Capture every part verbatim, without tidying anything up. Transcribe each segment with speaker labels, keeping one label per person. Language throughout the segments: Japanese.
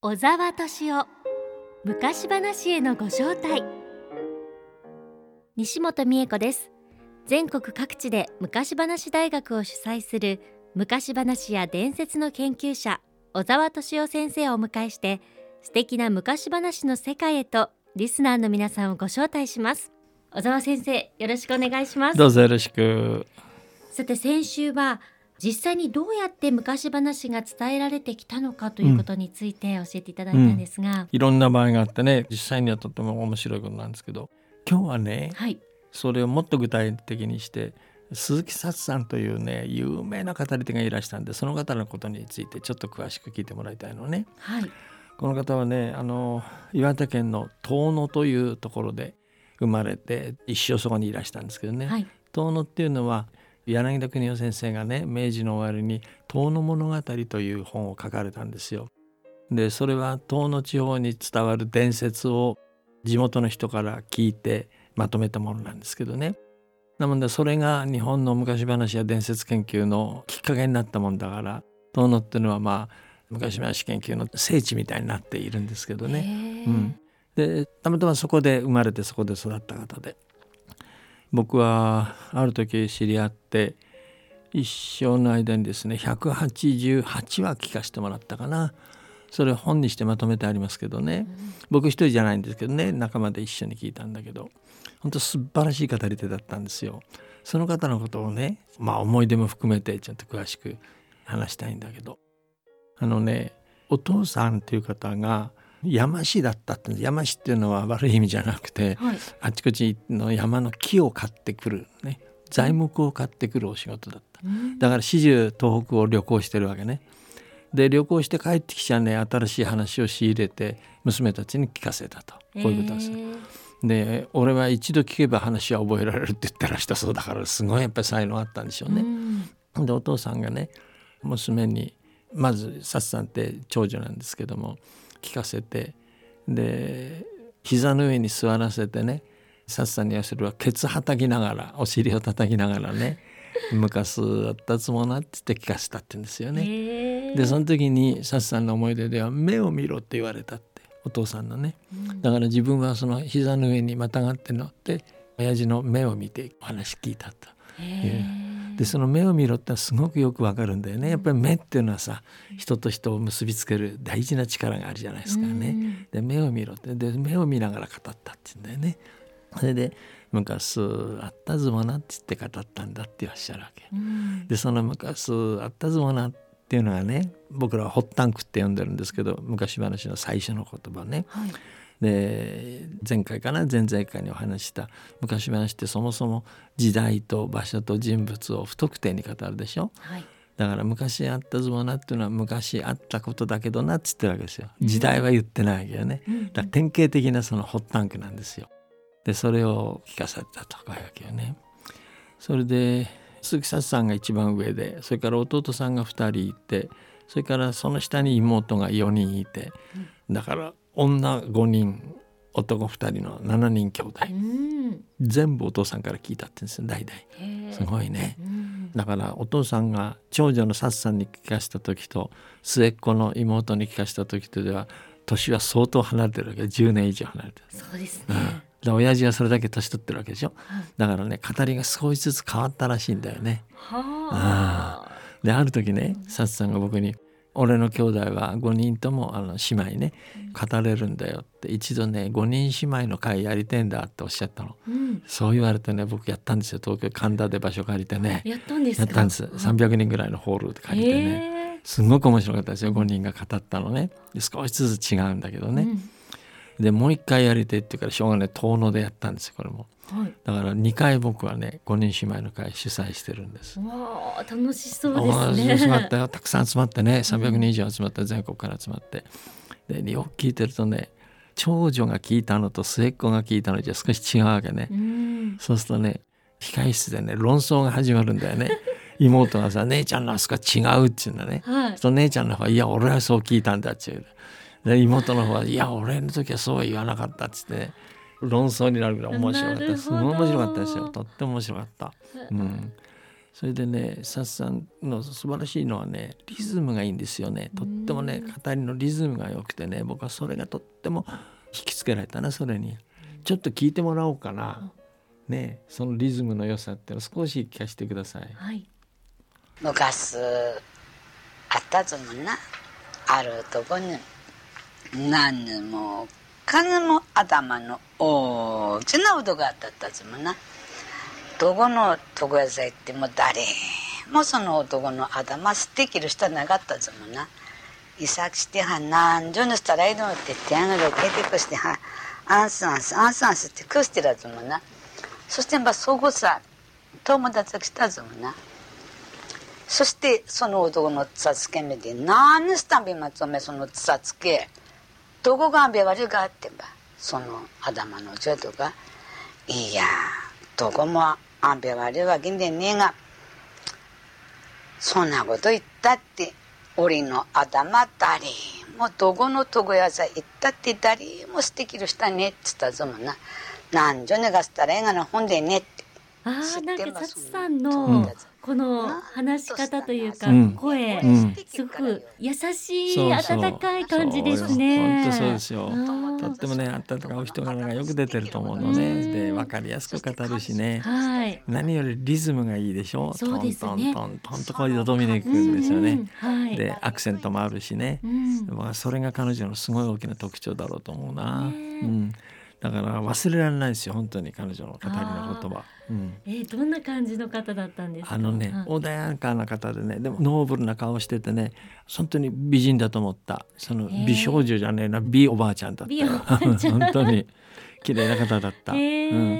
Speaker 1: 小沢敏夫昔話へのご招待。西本美恵子です。全国各地で昔話大学を主催する昔話や伝説の研究者小沢敏夫先生をお迎えして、素敵な昔話の世界へとリスナーの皆さんをご招待します。小沢先生、よろしくお願いします。
Speaker 2: どうぞよろしく。
Speaker 1: さて、先週は実際にどうやって昔話が伝えられてきたのかということについて教えていただいたんですが、うんうん、
Speaker 2: いろんな場合があってね、実際にはとても面白いことなんですけど、今日はね、
Speaker 1: はい、
Speaker 2: それをもっと具体的にして鈴木薩さんというね有名な語り手がいらしたんで、その方のことについてちょっと詳しく聞いてもらいたいのね、
Speaker 1: はい、
Speaker 2: この方はね、あの岩手県の遠野というところで生まれて一生そこにいらしたんですけどね、
Speaker 1: はい、
Speaker 2: 遠野っていうのは柳田国男先生がね、明治の終わりに遠野物語という本を書かれたんですよ。でそれは遠野地方に伝わる伝説を地元の人から聞いてまとめたものなんですけどね。なのでそれが日本の昔話や伝説研究のきっかけになったもんだから、遠野っていうのはまあ昔話研究の聖地みたいになっているんですけどね、うん、でたまたまそこで生まれてそこで育った方で、僕はある時知り合って一生の間にですねひゃくはちじゅうはちわ聞かせてもらったかな。それを本にしてまとめてありますけどね、うん、僕一人じゃないんですけどね、仲間で一緒に聞いたんだけど、本当素晴らしい語り手だったんですよ。その方のことをね、まあ思い出も含めてちょっと詳しく話したいんだけど、あのね、お父さんっていう方が山師だったって。山師っていうのは悪い意味じゃなくて、はい、あちこちの山の木を買ってくる、ね、材木を買ってくるお仕事だった、うん、だから始終東北を旅行してるわけね。で旅行して帰ってきちゃね、新しい話を仕入れて娘たちに聞かせたと、こういうことですよ。で俺は一度聞けば話は覚えられるって言ったらしたそうだから、すごいやっぱり才能あったんでしょうね、うん、でお父さんがね、娘にまず薩さんって長女なんですけども聞かせて、で膝の上に座らせてね、薩さんにはそれはケツはたきながら、お尻を叩きながらね昔あったつもなって言って聞かせたって言うんですよね。でその時に薩さんの思い出では目を見ろって言われたって、お父さんのね、うん、だから自分はその膝の上にまたがって乗って親父の目を見てお話聞いたという。でその目を見ろってすごくよくわかるんだよね。やっぱり目っていうのはさ、人と人を結びつける大事な力があるじゃないですかね。で目を見ろって、で目を見ながら語ったって言うんだよね。それで昔あったずもなって言って語ったんだっておっしゃるわけ、うん、でその昔あったずもなっていうのはね、僕らは発端句って呼んでるんですけど、昔話の最初の言葉ね、はい、で前回かな前々回にお話した昔話ってそもそも時代と場所と人物を不特定に語るでしょ、はい、だから昔あったずもなっていうのは昔あったことだけどなって言ってるわけですよ。時代は言ってないわけよね、うん、だから典型的なその発端句なんですよ。でそれを聞かされたとかいうわけよね。それで鈴木薩さんが一番上で、それから弟さんがふたりいて、それからその下に妹がよにんいて、だから女ごにん男ふたりのしちにん兄弟、うん、全部お父さんから聞いたって言うんですよ、代々。すごいね、うん、だからお父さんが長女の薩さんに聞かせた時と末っ子の妹に聞かせた時とでは年は相当離れてるわけ、じゅうねん以上離れてる。
Speaker 1: そうですね、
Speaker 2: うんで親父はそれだけ年取ってるわけでしょ、はい、だからね語りが少しずつ変わったらしいんだよね。はあ、である時ね、薩さんが僕に俺の兄弟はごにんともあの姉妹ね語れるんだよって、一度ねごにん姉妹の会やりてんだっておっしゃったの、うん、そう言われてね僕やったんですよ。東京神田で場所借りてね
Speaker 1: やったんですか。
Speaker 2: やったんです、うん、さんびゃくにんぐらいのホールで借りてね、すごく面白かったですよ。ごにんが語ったのね。で少しずつ違うんだけどね、うんでもう一回やりてって言うからしょうがない遠野でやったんですよこれも、はい、だからにかい僕はねごにん姉妹の会主催してるんです。
Speaker 1: わあ楽しそうですね。
Speaker 2: 楽しかったよ。たくさん集まってねさんびゃくにん以上集まって全国から集まってでよく聞いてるとね、長女が聞いたのと末っ子が聞いたのじゃ少し違うわけね。うんそうするとね控室でね論争が始まるんだよね妹がさ姉ちゃんのあそこは違うって言うんだね、はい、その姉ちゃんの方はいや俺はそう聞いたんだって言う。で妹の方はいや俺の時はそうは言わなかったっつって、ね、論争になるぐらい面白かった。すごい面白かったですよ。とっても面白かった、うん、 それでねサツさんの素晴らしいのはねリズムがいいんですよね。とってもね語りのリズムが良くてね、僕はそれがとっても引きつけられたな。それにちょっと聞いてもらおうかな、ね、そのリズムの良さってのを少し聞かせてください。
Speaker 1: はい、
Speaker 3: 昔あったぞもな、あるとこに何にも金も頭の大きなうどがあったぞもな。どこの床屋さん行っても誰もその男の頭捨てきる人はなかったぞもな。いさきしては何十にしたらいいのって手上げをけてくしてはアンスアンスアンスアンスってくしてらぞもな。そしてまあそこさ友達が来たぞもな。そしてその男のつさつけ目で何したんびまつおめそのつさつけどこがんべ悪いがあってばその頭のちょとかいやどこもあんべ悪いわけでねえがそんなこと言ったって俺の頭誰もどこの床屋さん行ったって誰も捨てきる人はねえって言ったぞもな。何十年がしたらええがな本でねって。
Speaker 1: あーなんかサツさんの、うん、この話し方というか、
Speaker 2: うん、
Speaker 1: 声、
Speaker 2: うん、
Speaker 1: すごく優しい温かい感じですね。
Speaker 2: 本当そうですよ。とってもね温かいお人柄がよく出てると思うのね。で分かりやすく語るしね、はい、何よりリズムがいいでしょ。
Speaker 1: そうですね、
Speaker 2: トントントントンとこうよどみにいくんですよね、
Speaker 1: うんうんはい、
Speaker 2: でアクセントもあるしね、うん、それが彼女のすごい大きな特徴だろうと思うな、うん、だから忘れられないですよ本当に彼女の語りの言葉、うん、
Speaker 1: えー、どんな感じの方だったんですか。
Speaker 2: あのね、うん、穏やかな方でね、でもノーブルな顔しててね、本当に美人だと思った。その美少女じゃねえな、美おばあちゃんだったよ本当に綺麗な方だった、うん、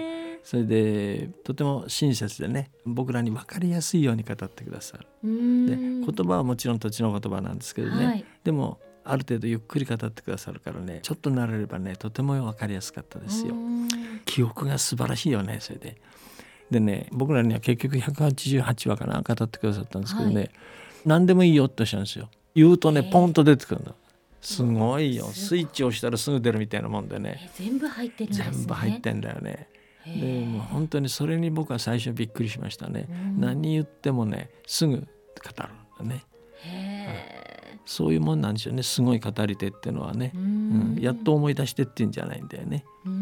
Speaker 2: それでとても親切でね、僕らに分かりやすいように語ってくださる。で言葉はもちろん土地の言葉なんですけどね、はい、でもある程度ゆっくり語ってくださるからね、ちょっと慣れればねとても分かりやすかったですよ。記憶が素晴らしいよね。それででね、僕らには結局ひゃくはちじゅうはちわかな語ってくださったんですけどね、はい、何でもいいよっておっしゃるんですよ。言うとねポンと出てくるんだ。すごいよ。スイッチを押したらすぐ出るみたいなもんでね、
Speaker 1: 全部入ってるんですね。
Speaker 2: 全部入ってんだよね。でもう本当にそれに僕は最初びっくりしましたね。何言ってもねすぐ語るんだね。へ、そういうもんなんですよね。すごい語り手っていうのはね、うん、やっと思い出してってんじゃないんだよね。うん、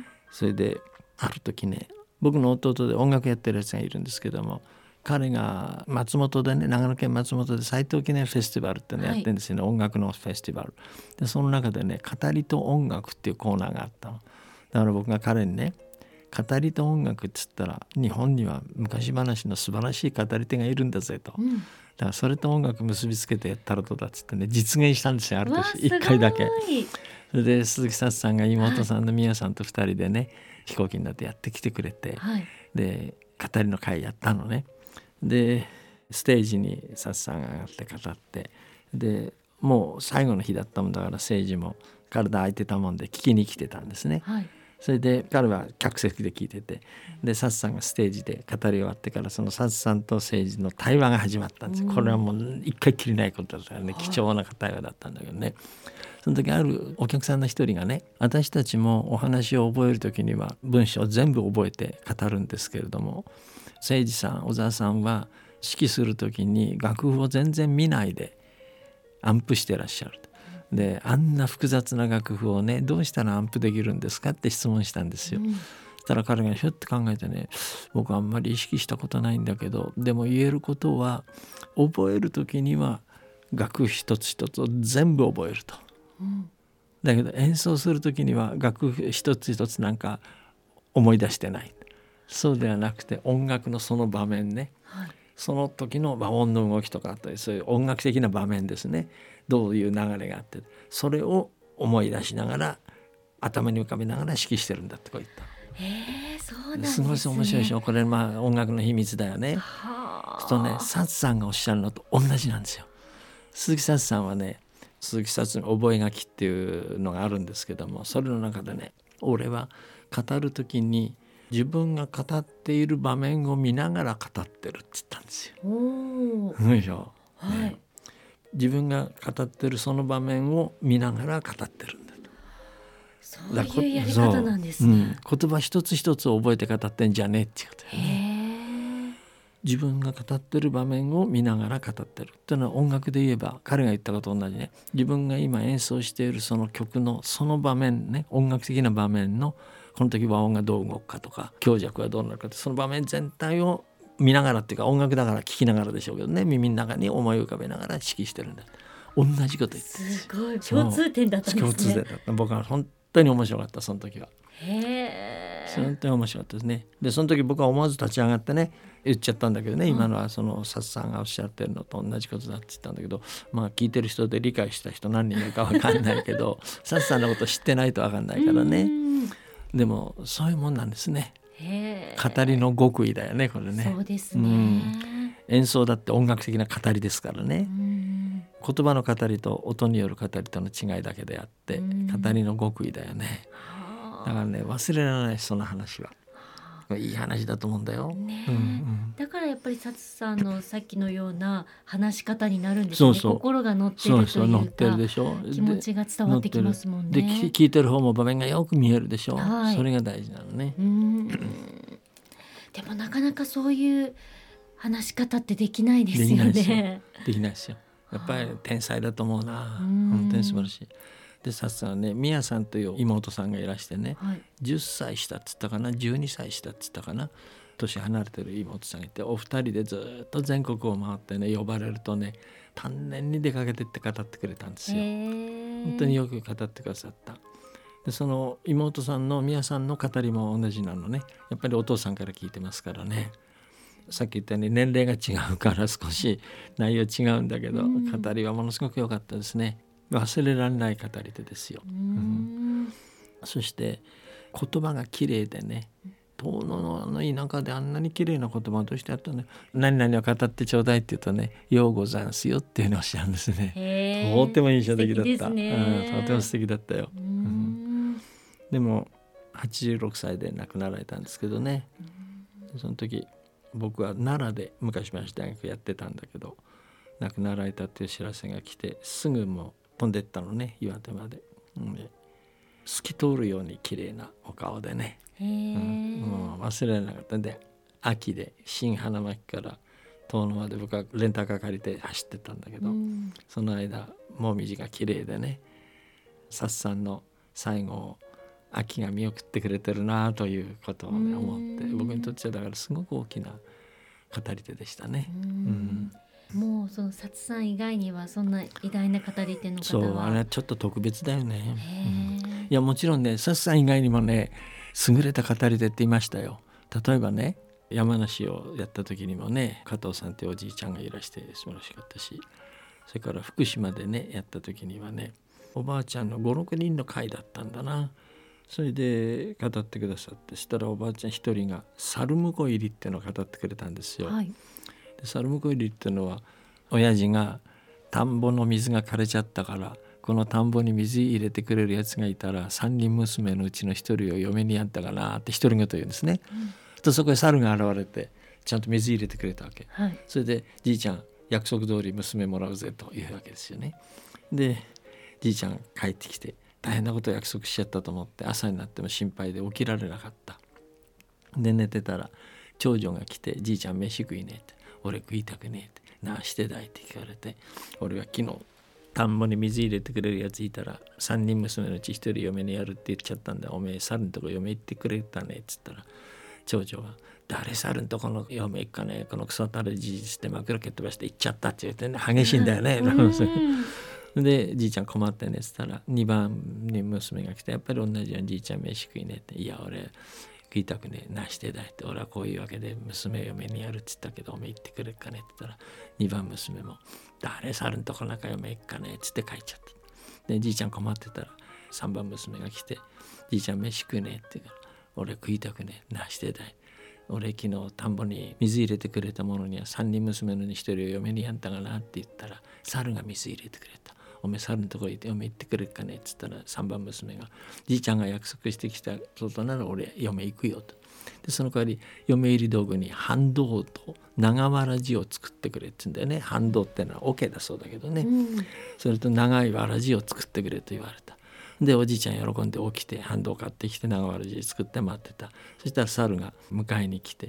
Speaker 2: それである時ね、僕の弟で音楽やってるやつがいるんですけども、彼が松本でね、長野県松本で斉藤記念フェスティバルっていうのやってるんですよね、はい、音楽のフェスティバルで、その中でね語りと音楽っていうコーナーがあったの。だから僕が彼にね、語りと音楽っつったら日本には昔話の素晴らしい語り手がいるんだぜと、うん、だからそれと音楽結びつけてやったらどうだっつってね、実現したんですよ、ある時一回だけ。それで鈴木サツさんが妹さんの宮さんとふたりでね、はい、飛行機になってやってきてくれて、はい、で語りの会やったのね。でステージにサツさんが上がって語って、でもう最後の日だったもんだから、政治も体空いてたもんで聞きに来てたんですね、はい、それで彼は客席で聞いてて、でサツさんがステージで語り終わってから、そのサツさんと政治の対話が始まったんですよ。これはもう一回きりないことだったからね、貴重な対話だったんだけどね。その時あるお客さんの一人がね、私たちもお話を覚える時には文章を全部覚えて語るんですけれども、誠司さん、小沢さんは指揮する時に楽譜を全然見ないでアンプしてらっしゃる。であんな複雑な楽譜をね、どうしたらアンプできるんですかって質問したんですよ、うん、そしたら彼がひょって考えてね、僕あんまり意識したことないんだけど、でも言えることは、覚える時には楽譜一つ一つを全部覚えると、うん、だけど演奏する時には楽譜一つ一つなんか思い出してない。そうではなくて音楽のその場面ね、はい、その時の和音の動きとか、そういう音楽的な場面ですね、どういう流れがあって、それを思い出しながら頭に浮かべながら指揮してるんだってこう言った。
Speaker 1: へー、そうなんですね。
Speaker 2: すごい面白いでしょ。これまあ音楽の秘密だよね。とね、サツさんがおっしゃるのと同じなんですよ。鈴木サツさんはね、鈴木サツの覚書きっていうのがあるんですけども、それの中でね、俺は語る時に自分が語っている場面を見ながら語ってるって言ったんですよ。おー、いいでしょ、はい、ね、自分が語ってるその場面を見ながら語ってるんだと。
Speaker 1: そういうやり方なんですね、
Speaker 2: うん、言葉一つ一つを覚えて語ってんじゃねえってことよね。 自分が語ってる場面を見ながら語ってるっていうのは、音楽で言えば彼が言ったことと同じね。自分が今演奏しているその曲のその場面ね、音楽的な場面のこの時和音がどう動くかとか強弱がどうなるかって、その場面全体を見ながらっていうか、音楽だから聴きながらでしょうけどね、耳の中に思い浮かべながら指揮してるんだ。同じこと言って
Speaker 1: すごい共通点だったんですね。
Speaker 2: 共通点だった。僕は本当に面白かった、その時は。
Speaker 1: へー、
Speaker 2: 本当に面白かったですね。でその時僕は思わず立ち上がってね言っちゃったんだけどね、うん、今のはそのサツさんがおっしゃってるのと同じことだって言ったんだけど、まあ聞いてる人で理解した人何人いるか分かんないけどサツさんのこと知ってないと分かんないからね。でもそういうもんなんですね。
Speaker 1: へ
Speaker 2: 語りの極意だよねこれね。
Speaker 1: そうですね、
Speaker 2: うん、演奏だって音楽的な語りですからね。言葉の語りと音による語りとの違いだけであって語りの極意だよね。だからね忘れられないその話は。いい話だと思うんだよ、ねうんうん、
Speaker 1: だからやっぱりサツさんのさっきのような話し方になるんですね。そうそう、心が乗ってるというか、そうそう乗ってるでしょ。気持ちが伝わってきますもんね。
Speaker 2: で聞いてる方も場面がよく見えるでしょ、はい、それが大事なのね。うん
Speaker 1: でもなかなかそういう話し方ってできないですよね。
Speaker 2: できないですよ、できないですよ。やっぱり天才だと思うな。本当に素晴らしい。でサツさんはね、ミヤさんという妹さんがいらしてね、はい、じゅっさい下っつったかなじゅうにさい下っつったかな、年離れてる妹さんがいて、お二人でずっと全国を回ってね、呼ばれるとね丹念に出かけてって語ってくれたんですよ。本当によく語ってくださった。でその妹さんのミヤさんの語りも同じなのね。やっぱりお父さんから聞いてますからね。さっき言ったように年齢が違うから少し内容違うんだけど、うん、語りはものすごく良かったですね。忘れられない語り手ですよ。うん、そして言葉が綺麗でね、遠野の田舎であんなに綺麗な言葉をどうしてあったの、何々を語ってちょうだいって言うとね、ようござんすよっていうのをおっしゃるんですね。とても印象的だった、ねうん、とても素敵だったよ。うん、でもはちじゅうろくさいで亡くなられたんですけどね。その時僕は奈良で昔話大学やってたんだけど、亡くなられたっていう知らせが来て、すぐもう飛んでったのね、岩手まで、うん、透き通るように綺麗なお顔でね、うん、もう忘れられなかったんで、秋で新花巻から遠野まで僕はレンタカー借りて走ってたんだけど、うん、その間もみじが綺麗でね、サツさんの最後を秋が見送ってくれてるなということを、ね、思って、僕にとってはだからすごく大きな語り手でしたね。うん、
Speaker 1: もうそのサツさん以外にはそんな偉大な語り手の方は、
Speaker 2: そうあれはちょっと特別だよね。うん、いやもちろんね、サツさん以外にもね優れた語り手っていましたよ。例えばね、山梨をやった時にもね、加藤さんっておじいちゃんがいらして素晴らしかったし、それから福島でねやった時にはね、おばあちゃんのごろくにんの会だったんだな。それで語ってくださって、したらおばあちゃん一人が猿婿入りっていうのを語ってくれたんですよ。はい、で猿婿入りっていうのは、親父が田んぼの水が枯れちゃったから、この田んぼに水入れてくれるやつがいたら三人娘のうちの一人を嫁にやったかなって独り言言うんですね。うん、とそこへ猿が現れてちゃんと水入れてくれたわけ。はい、それでじいちゃん約束通り娘もらうぜというわけですよね。でじいちゃん帰ってきて、大変なことを約束しちゃったと思って、朝になっても心配で起きられなかった。で寝てたら長女が来て、じいちゃん飯食いねえって、俺食いたくねえって、なあしてだいって聞かれて、俺は昨日田んぼに水入れてくれるやついたら三人娘のうち一人嫁にやるって言っちゃったんだ、おめえ猿んとこ嫁行ってくれたねっつったら、長女は誰猿んとこの嫁行くかね、このクソたるじじって枕蹴っ飛ばして行っちゃったって言ってね、激しいんだよね。でじいちゃん困ってねっつったら、にばんに娘が来て、やっぱり同じようにじいちゃん飯食いねって、いや俺食いたくねえなしてだいって、俺はこういうわけで娘嫁にやるっつったけどおめえ行ってくれるかねって言ったら、にばん娘も誰猿んとこなんか嫁行くかねっつって帰っちゃった。でじいちゃん困ってたらさんばん娘が来て、じいちゃん飯食うねえって言うから、俺食いたくねえなしてだい、俺昨日田んぼに水入れてくれたものには三人娘のに一人を嫁にやったかなって言ったら、猿が水入れてくれた、おめえ猿のとこ行って嫁行ってくれるかねっつったら、さんばん娘がじいちゃんが約束してきたことなら俺嫁行くよと。でその代わり嫁入り道具に半銅と長わらじを作ってくれって言うんだよね。半銅ってのは桶だそうだけどね、うん、それと長いわらじを作ってくれと言われた。でおじいちゃん喜んで起きて半銅買ってきて長わらじ作って待ってた。そしたら猿が迎えに来て、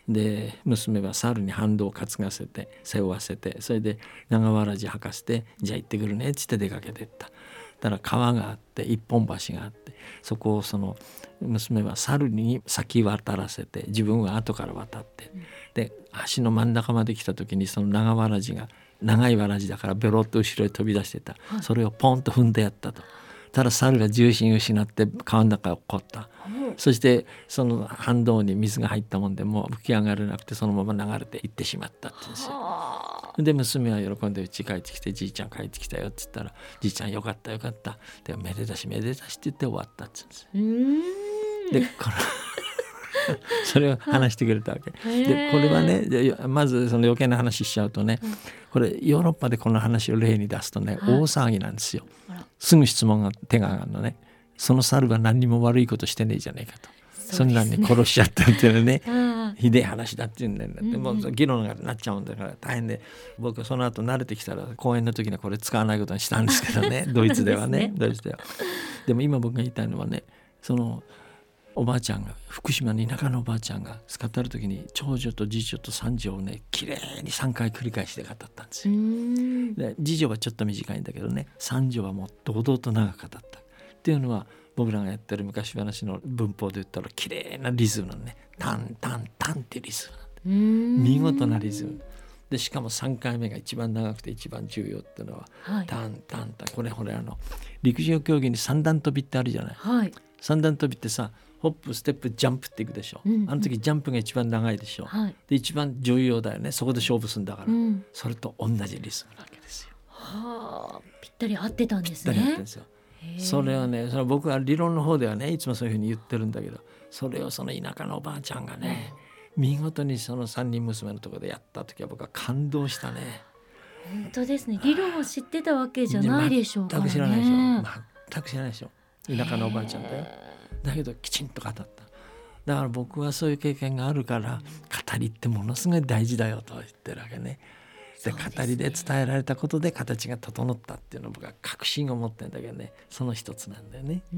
Speaker 2: で娘は猿に反動を担がせて背負わせて、それで長わらじ履かせて、じゃあ行ってくるねっつって出かけてった。だから川があって一本橋があって、そこをその娘は猿に先渡らせて、自分は後から渡って、うん、で橋の真ん中まで来た時にその長わらじが長いわらじだからベロッと後ろへ飛び出してた、はい、それをポンと踏んでやったと。ただ猿が重心を失って川の中に落っこった、うん、そしてその反動に水が入ったもんでもう浮き上がれなくてそのまま流れていってしまったって言うんですよ。で娘は喜んで家帰ってきて、じいちゃん帰ってきたよって言ったら、じいちゃんよかったよかったでめでたしめでたしって言って終わったって言うんですよ。でこれそれを話してくれたわけで、これはねまずその余計な話しちゃうとね、これヨーロッパでこの話を例に出すとね、大騒ぎなんですよ。すぐ質問が手が上がるのね。その猿は何にも悪いことしてねえじゃねえかと、 そ, そんなに殺しちゃったっていうのねひでえ話だっていうんだよね、うんうん、もう議論がなっちゃうんだから大変で、僕はその後慣れてきたら講演の時にはこれ使わないことにしたんですけどねドイツではねドイツでは。でも今僕が言いたいのはね、そのおばあちゃんが福島の田舎のおばあちゃんが語る時に長女と次女と三女をねきれいにさんかい繰り返して語ったんですよ。で次女はちょっと短いんだけどね、三女はもう堂々と長く語ったっていうのは、僕らがやってる昔話の文法で言ったらきれいなリズムなのね。タンタンタンってリズムなんで、見事なリズムで、しかもさんかいめが一番長くて一番重要っていうのは、はい、タンタンタン。これほれあの陸上競技に三段跳びってあるじゃない、はい、三段跳びってさホップステップジャンプっていくでしょ、うんうん、あの時ジャンプが一番長いでしょ、はい、で一番重要だよね、そこで勝負するんだから、うん、それと同じリズムなわけですよ。
Speaker 1: はあ、ぴったり合ってたんですね。
Speaker 2: ぴったり合ってるんですよ。それはね、それは僕は理論の方ではねいつもそういうふうに言ってるんだけど、それをその田舎のおばあちゃんがね、うん、見事にその三人娘のところでやった時は僕は感動したね。
Speaker 1: 本当ですね。理論を知ってたわけじゃないでしょうからね。
Speaker 2: 全く知らないでしょ。全く知らないでしょ。田舎のおばあちゃんだよ。だけどきちんと語った。だから僕はそういう経験があるから、語りってものすごい大事だよと言ってるわけね。で語りで伝えられたことで形が整ったっていうのを僕は確信を持ってるんだけどね、その一つなんだよね。うん、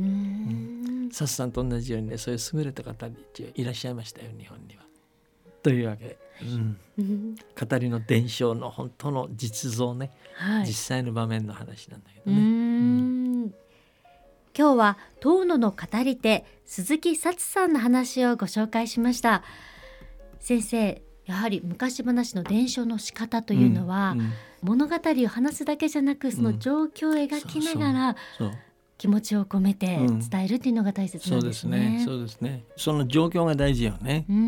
Speaker 2: サスさんと同じようにね、そういう優れた方いらっしゃいましたよ日本には。というわけ、うんうん、語りの伝承の本当の実像ね、はい、実際の場面の話なんだけどね。うん
Speaker 1: うん今日は遠野の語り手鈴木サツさんの話をご紹介しました。先生、やはり昔話の伝承の仕方というのは、うんうん、物語を話すだけじゃなくその状況を描きながら、うん、そうそう気持ちを込めて伝えるっていうのが大切なんですね。
Speaker 2: そうですね、そうですね。その状況が大事よね。うん、うん、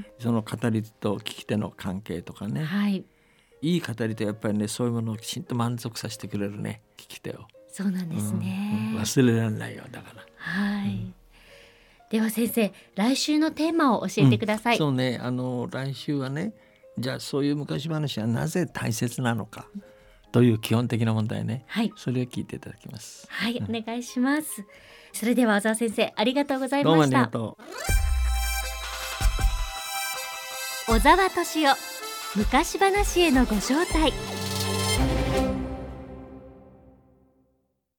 Speaker 2: その語り手と聞き手の関係とかね、はい、いい語り手はやっぱりねそういうものをきちんと満足させてくれるね、聞き手を。
Speaker 1: そうなんですね、
Speaker 2: うんうん、忘れられないよだから。
Speaker 1: はい、うん、では先生、来週のテーマを教えてください。
Speaker 2: うん、そうね、あの来週はね、じゃあそういう昔話はなぜ大切なのかという基本的な問題ね、はい、それを聞いていただきます。
Speaker 1: はい、うん、お願いします。それでは小沢先生、ありがとうございました。
Speaker 2: どうもありがと
Speaker 1: う。小沢敏夫、昔話へのご招待。